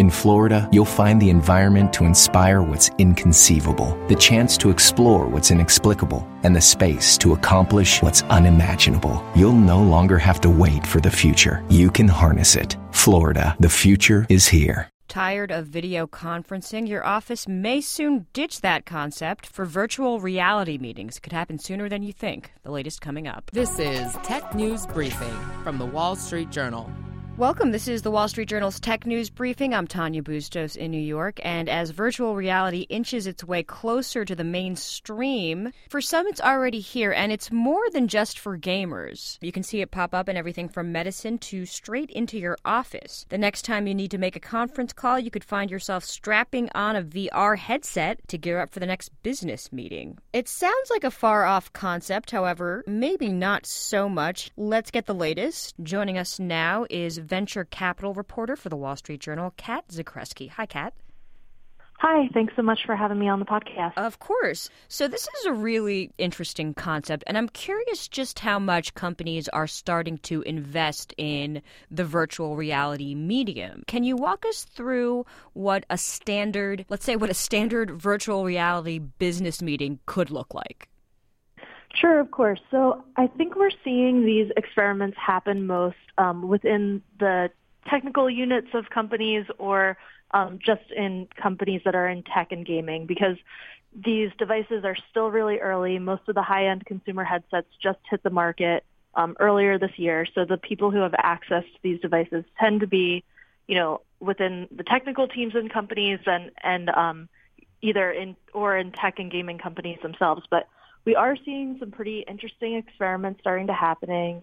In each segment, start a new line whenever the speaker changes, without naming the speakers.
In Florida, you'll find the environment to inspire what's inconceivable, the chance to explore what's inexplicable, and the space to accomplish what's unimaginable. You'll no longer have to wait for the future. You can harness it. Florida, the future is here.
Tired of video conferencing? Your office may soon ditch that concept for virtual reality meetings. It could happen sooner than you think. The latest coming up.
This is Tech News Briefing from the Wall Street Journal.
Welcome. This is the Wall Street Journal's Tech News Briefing. I'm Tanya Bustos in New York. And as virtual reality inches its way closer to the mainstream, for some it's already here, and it's more than just for gamers. You can see it pop up in everything from medicine to straight into your office. The next time you need to make a conference call, you could find yourself strapping on a VR headset to gear up for the next business meeting. It sounds like a far-off concept, however, maybe not so much. Let's get the latest. Joining us now is venture capital reporter for the Wall Street Journal, Kat Zakrzewski. Hi, Kat.
Hi, thanks so much for having me on the podcast.
Of course. So this is a really interesting concept, and I'm curious just how much companies are starting to invest in the virtual reality medium. Can you walk us through what a standard virtual reality business meeting could look like?
Sure, of course. So I think we're seeing these experiments happen most within the technical units of companies or just in companies that are in tech and gaming, because these devices are still really early. Most of the high-end consumer headsets just hit the market earlier this year. So the people who have access to these devices tend to be, within the technical teams in companies and either in tech and gaming companies themselves. But we are seeing some pretty interesting experiments starting to happen.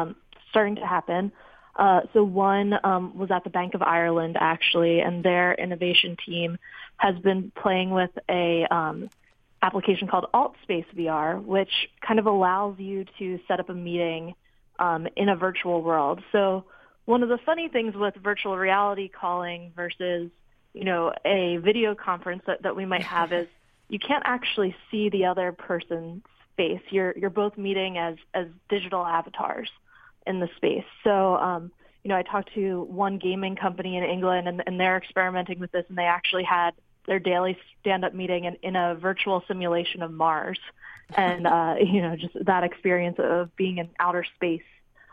So one was at the Bank of Ireland, actually, and their innovation team has been playing with a application called AltSpace VR, which kind of allows you to set up a meeting in a virtual world. So one of the funny things with virtual reality calling versus, a video conference that we might have is you can't actually see the other person's face. You're both meeting as digital avatars in the space. So, I talked to one gaming company in England, and they're experimenting with this, and they actually had their daily stand-up meeting in a virtual simulation of Mars. And, just that experience of being in outer space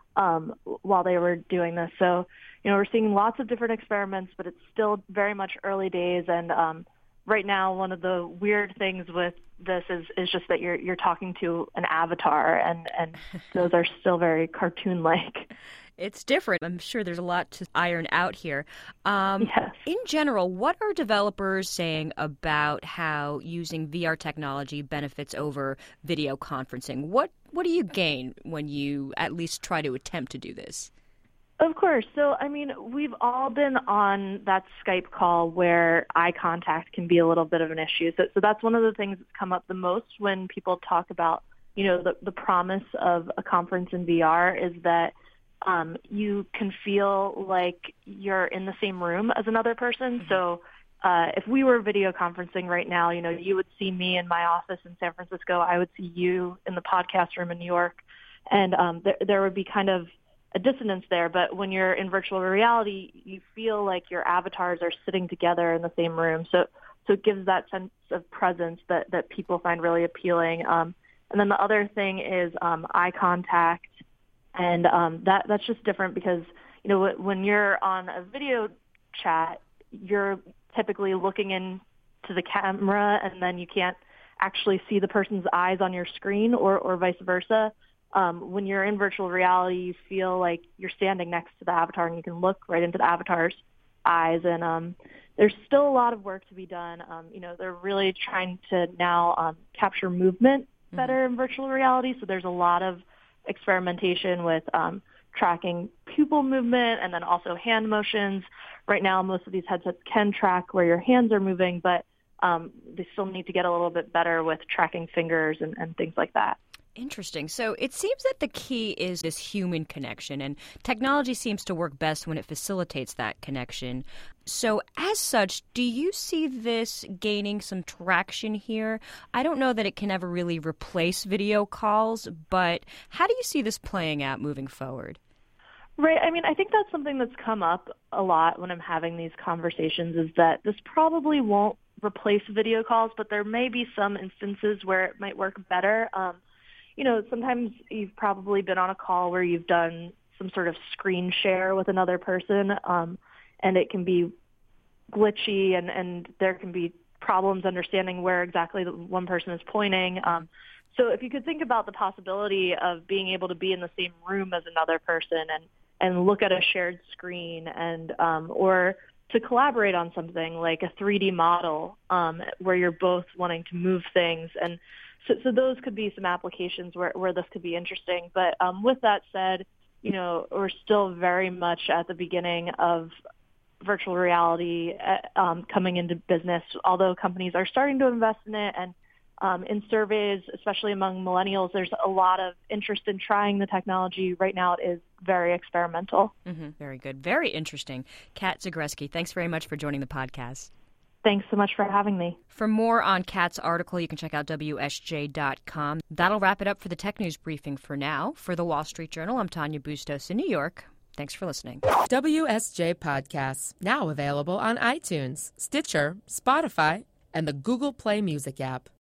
while they were doing this. So, we're seeing lots of different experiments, but it's still very much early days. And right now, one of the weird things with this is just that you're talking to an avatar, and those are still very cartoon-like.
It's different. I'm sure there's a lot to iron out here.
Yes.
In general, what are developers saying about how using VR technology benefits over video conferencing? What do you gain when you at least try to attempt to do this?
Of course. So, we've all been on that Skype call where eye contact can be a little bit of an issue. So that's one of the things that's come up the most when people talk about, the promise of a conference in VR is that you can feel like you're in the same room as another person. Mm-hmm. So if we were video conferencing right now, you would see me in my office in San Francisco. I would see you in the podcast room in New York. And there would be kind of a dissonance there, but when you're in virtual reality, you feel like your avatars are sitting together in the same room. So it gives that sense of presence that people find really appealing. And then the other thing is eye contact, and that's just different because when you're on a video chat, you're typically looking into the camera, and then you can't actually see the person's eyes on your screen, or vice versa. When you're in virtual reality, you feel like you're standing next to the avatar and you can look right into the avatar's eyes. And there's still a lot of work to be done. They're really trying to now capture movement better in virtual reality. So there's a lot of experimentation with tracking pupil movement and then also hand motions. Right now, most of these headsets can track where your hands are moving, but they still need to get a little bit better with tracking fingers and things like that.
Interesting. So it seems that the key is this human connection, and technology seems to work best when it facilitates that connection. So as such, do you see this gaining some traction here? I don't know that it can ever really replace video calls, but how do you see this playing out moving forward?
Right. I mean, I think that's something that's come up a lot when I'm having these conversations is that this probably won't replace video calls, but there may be some instances where it might work better. Sometimes you've probably been on a call where you've done some sort of screen share with another person, and it can be glitchy and there can be problems understanding where exactly the one person is pointing. So if you could think about the possibility of being able to be in the same room as another person and look at a shared screen and or to collaborate on something like a 3D model where you're both wanting to move things. And so those could be some applications where this could be interesting. But with that said, we're still very much at the beginning of virtual reality coming into business, although companies are starting to invest in it. And in surveys, especially among millennials, there's a lot of interest in trying the technology. Right now it is very experimental.
Mm-hmm. Very good. Very interesting. Kat Zagreski, thanks very much for joining the podcast.
Thanks so much for having me.
For more on Kat's article, you can check out WSJ.com. That'll wrap it up for the Tech News Briefing for now. For the Wall Street Journal, I'm Tanya Bustos in New York. Thanks for listening.
WSJ Podcasts, now available on iTunes, Stitcher, Spotify, and the Google Play Music app.